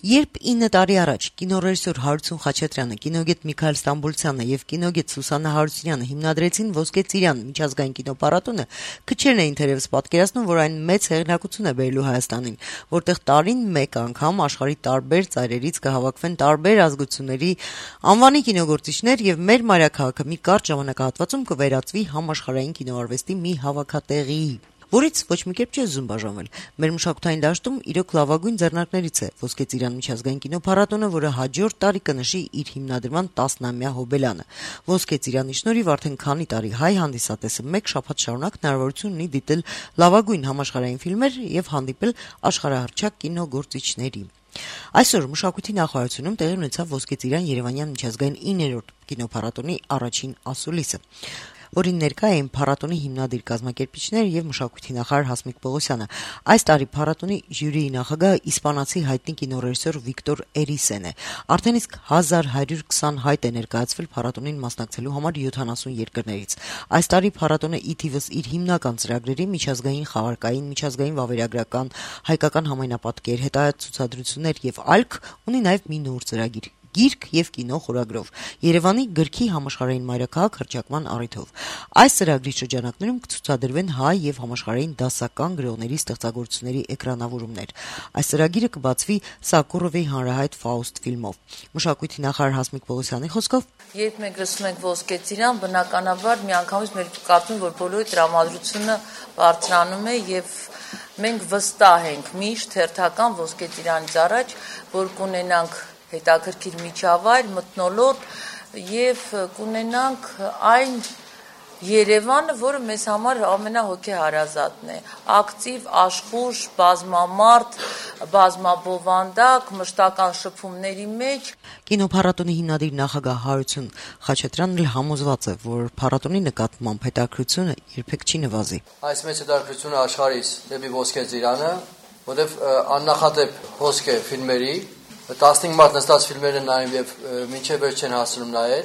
Երբ 9 տարի առաջ կինոռեժիսոր Հարություն Խաչատրյանը, կինոգետ Միքայել Ստամբուլցյանը եւ կինոգետ Սուսաննա Հարությունյանը հիմնադրեցին Ոսկե ծիրան միջազգային կինոփառատոնը, քչերն էին թերևս պատկերացնում, որ այն մեծ հեղինակություն է բերելու Հայաստանին, որտեղ տարին մեկ անգամ աշխարհի տարբեր ծայրերից կհավաքվեն տարբեր ազգությունների անվանի կինոգործիչներ եւ մեր մայրաքաղաքը մի կարճ ժամանակահատվածում կվերածվի համաշխարհային կինոարվեստի մի հավաքատեղի, որից ոչ մի կերպ չի ուզում բաժանվել։ Մեր մշակութային դաշտում իրոք լավագույն ձեռնարկներից է Ոսկե ծիրան միջազգային կինոփառատոնը, որը հաջորդ տարի կնշի իր հիմնադրման 10-ամյա հոբելյանը։ Ոսկե ծիրանի շնորհիվ արդեն քանի տարի հայ հանդիսատեսը մեկ շաբաթ շարունակ հնարավորություն ունի դիտել լավագույն համաշխարհային ֆիլմեր եւ հանդիպել աշխարհահռչակ կինոգործիչների։ Այսօր մշակույթի նախարարությունում տեղի ունեցավ Ոսկե ծիրան Երևանյան միջազգային 9-րդ կինոփառատոնի առաջին ասուլիսը, որին ներկա էին փառատոնի հիմնադիր կազմակերպիչներ եւ մշակույթի նախարար Հասմիկ Պողոսյանը։ Այս տարի փառատոնի ժյուրիի նախագահը իսպանացի հայտնի կինոռեժիսոր Վիկտոր Էրիսեն է։ Արդեն իսկ 1120 հայտ է ներկայացվել փառատոնին մասնակցելու համար 70 երկրներից։ Այս տարի փառատոնը ի թիվս իր հիմնական ծրագրերի միջազգային խաղարկային, միջազգային վավերագրական, հայկական համայնապատկեր, հետազոտություններ եւ այլք ունի նաեւ մի նոր ծրագիր՝ գիրք եւ կինո խորագրով Երևանի գրքի համաշխարհային մայրաքաղաք հռչակման առիթով։ Այս ծրագրի շրջանակներում կցուցադրվեն հայ եւ համաշխարհային դասական գրողների ստեղծագործությունների էկրանավորումներ։ Այս ծրագիրը կբացվի Սակուրովի հանրահայտ Ֆաուստ ֆիլմով։ Մշակույթի նախարար Հասմիկ Պողոսյանի խոսքով, երբ մենք լսում ենք Ոսկե ծիրան, բնականաբար միանգամից մեր կարծում որ բոլորի տրամադրությունը բարձրանում է եւ մենք վստահ ենք միշտ հերթական Ոսկե ծիրանից առաջ, որ կունենանք հետաքրքիր միջավայր, մթնոլորտ եւ կունենանք այն Երևանը, որը մեզ համար ամենահոգեհարազատն է, ակտիվ, աշխուժ, բազմամարդ, բազմաբովանդակ, մշտական շփումների մեջ։ Կինոփառատոնի հիմնադիր նախագահ Հարություն Խաչատրյանն էլ համոզված է, որ փառատոնի նկատմամբ հետաքրքրությունը երբեք չի նվազի։ Այս մեծ հետաքրքրությունը աշխարհից դեպի Ոսկե ծիրանը, որտեղ աննախադեպ Ոսկե ֆիլմերի 15 մարտ նստած ֆիլմերը նայում եւ մինչեւ վերջ չեն հասնում նայել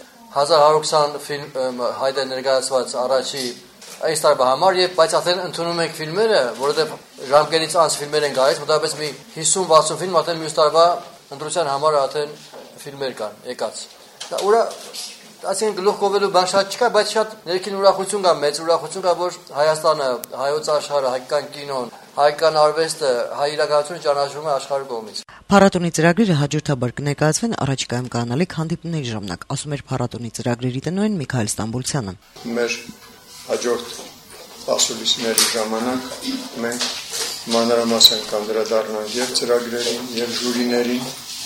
1120 ֆիլմ հայտ է ներկայացված առաջի այս տարվա համար եւ բայց արդեն ընդունում ենք ֆիլմերը, որովհետեւ ժամկետից անց ֆիլմեր են գալիս, մոտավորապես մի 50-60 ֆիլմ արդեն մյուս տարվա ընտրության համար արդեն ֆիլմեր կան եկած։ Դա ուրա ասեն գլուխ կովելու բան շատ չկա, բայց շատ ներքին ուրախություն կա, մեծ ուրախություն կա, որ Հայաստանը, հայոց աշխարհը, հայկական կինոն, հայկական արվեստը, հայ իրականությունը ճանաչվում է աշխարհի կողմից։ Փառատոնի ծրագրերը հաջորդաբար կներկայացվեն առաջիկայում կանալիք հանդիպումների ժամանակ, ասում էր փառատոնի ծրագրերի տնօրեն Միքայել Ստամբուլցյանը։ Մեր հաջորդ ասուլիսների ժամանակ մենք մանրամասն կանդրադառնանք եւ ծրագրերին, եւ ժյուրիներին,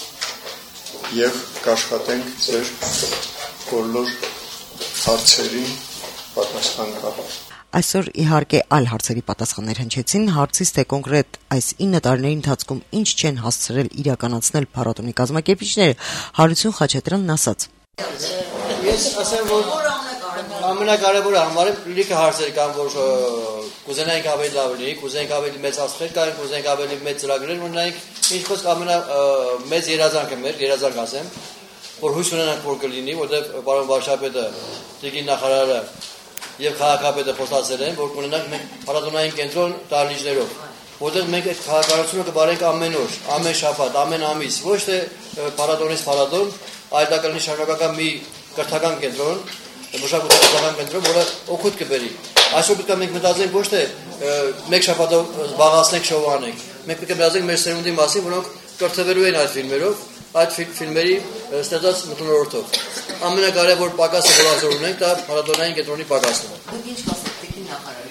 եւ կաշխատենք ձեր բոլոր հարցերին պատասխան տալ։ Այսօր իհարկե այլ հարցերի պատասխաններ հնչեցին, հարցից թե կոնկրետ այս 9 տարիների ընթացքում ինչ չեն հասցրել իրականացնել փառատոնի կազմակերպիչները, Հարություն Խաչատրյանն ասաց. Ես ասեմ, որ ամենակարևորը համարեմ լիքը հարցեր կան, որ կուզենայինք ավելի լավ լինի, կուզենայինք ավելի մեծ աստղեր կան, կուզենայինք ավելի մեծ ծրագրեր ունենայինք, ինչ խոսք ամենամեծ երազանքը մեր, երազանք ասեմ, որ հույս ունենանք որ կլինի, որտեղ պարոն վարչապետը, Տիկին նախարարը եւ քաղաքապետը խոստացել են, որ կունենանք մենք փառատոնային կենտրոն դահլիճներով, որտեղ մենք այդ քաղաքականությունը կբարենք ամեն օր, ամեն շաբաթ, ամեն ամիս, ոչ թե փառատոնից փառատոն, այլ դա կլինի շարունակական մի կրթական կենտրոն, մշակութային կենտրոն, որը օգուտ կբերի։ Այսօր պետք է մենք մտածենք ոչ թե մեկ շաբաթով զբաղացնենք շոու անենք, մենք պետք է մտածենք մեր սերունդի մասին, որոնք կրթվելու են այդ ֆիլմերով, այդ ֆիլմերի ստեղծած մթնոլորտով։ Ամենակարևոր պակասը, որ այսօր ունենք, դա փառատոնային կենտրոնի պակասն է։ Դուք ինչ կասեք, Տիկին նախարար։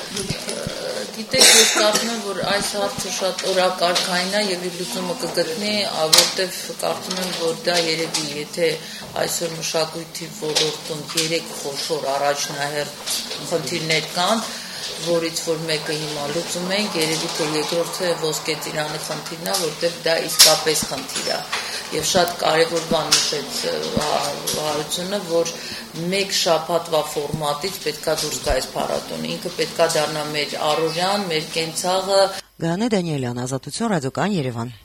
Գիտեք, ես կարծում եմ, որ այս հարցը շատ օրակարգային է եւ իր լուծումը կգտնի, որտեվ կարծում եմ, որ դա երևի, եթե այսօր մշակույթի ոլորտում 3 խոշոր առաջնահերթ խնդիրներ կան, որից որ մեկը հիմա լուծում ենք, երևի թե երկրորդը Ոսկե ծիրանի խնդիրն է, որտեղ դա իսկապես խնդիր է։ Եվ շատ կարևոր բան նշեց Հարությունը, որ մեկ շաբաթվա ֆորմատից պետքա դուրս գա այս փառատոնը, ինքը պետքա դառնա մեր առօրյան, մեր կենցաղը։ Գաներ Դանիելյան, Ազատություն, Ռադիոկայան, Երևան։